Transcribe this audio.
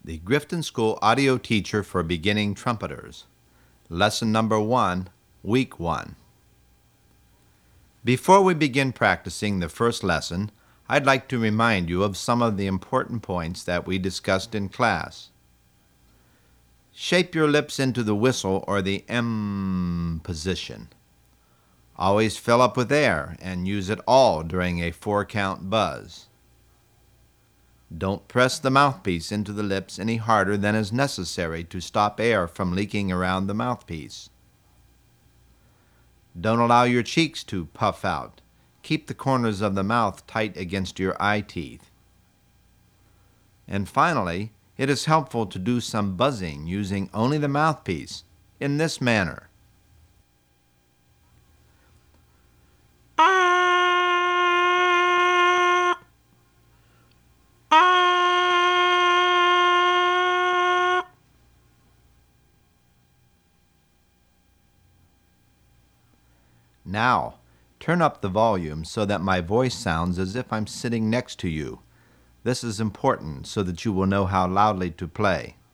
The Grifton School Audio Teacher for Beginning Trumpeters. Lesson number 1, Week 1. Before we begin practicing the first lesson, I'd like to remind you of some of the important points that we discussed in class. Shape your lips into the whistle or the M position. Always fill up with air and use it all during a 4-count buzz. Don't press the mouthpiece into the lips any harder than is necessary to stop air from leaking around the mouthpiece. Don't allow your cheeks to puff out. Keep the corners of the mouth tight against your eye teeth. And finally, it is helpful to do some buzzing using only the mouthpiece in this manner. Now, turn up the volume so that my voice sounds as if I'm sitting next to you. This is important so that you will know how loudly to play.